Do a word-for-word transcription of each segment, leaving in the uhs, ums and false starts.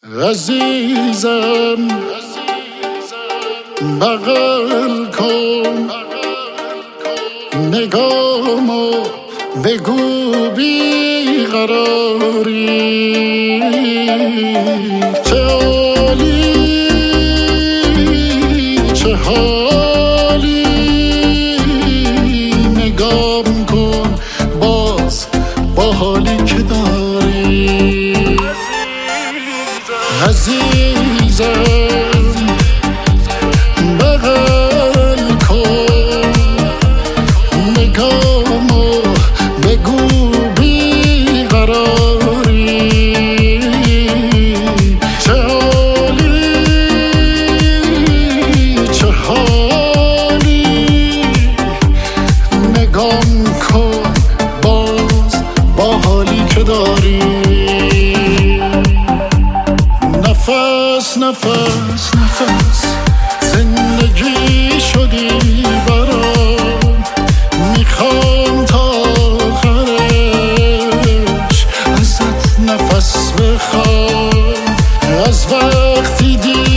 عزیزم بغل کن نگامو بگو بی قراری چه حالی چه حالی نگام کن باز با حالی که داری عزیزم بغل کن نگامو بگو بی قراری چه حالی چه حالی نگام کن باز با حالی که داری نفس نفس نفس زندگی شدی برام میخوام تا آخرش ازت نفس بخوام از وقتی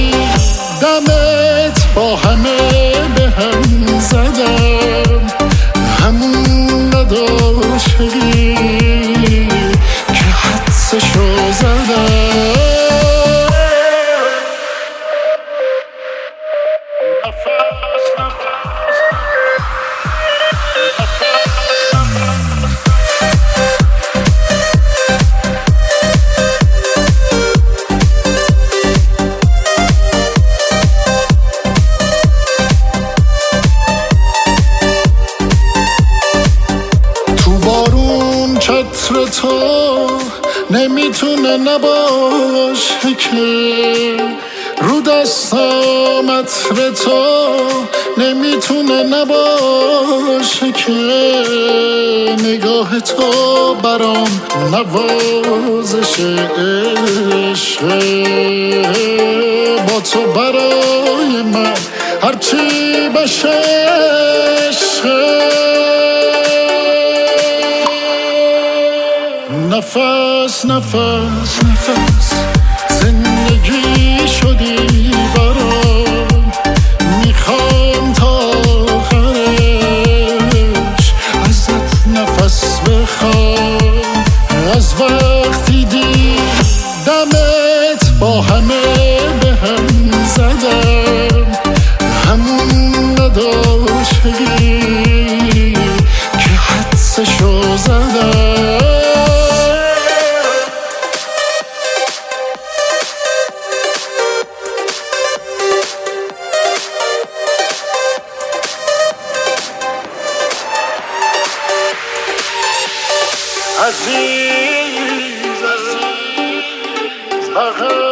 دیدمت با همه به هم زدم همون نداشتی که حدسشو زدم چتر تو نمیتونه نباشه که رو دستام عطر تو نمیتونه نباشه که نگاه تو برام نوازش عشقه با تو برای من هرچی بشه عشقه نفس نفس نفس زندگی شدی برام میخوام تا آخرش ازت نفس بخوام از وقتی دیدمت با همه به هم زدم همون نداشتی که حدسشو زدم عزیز عزیز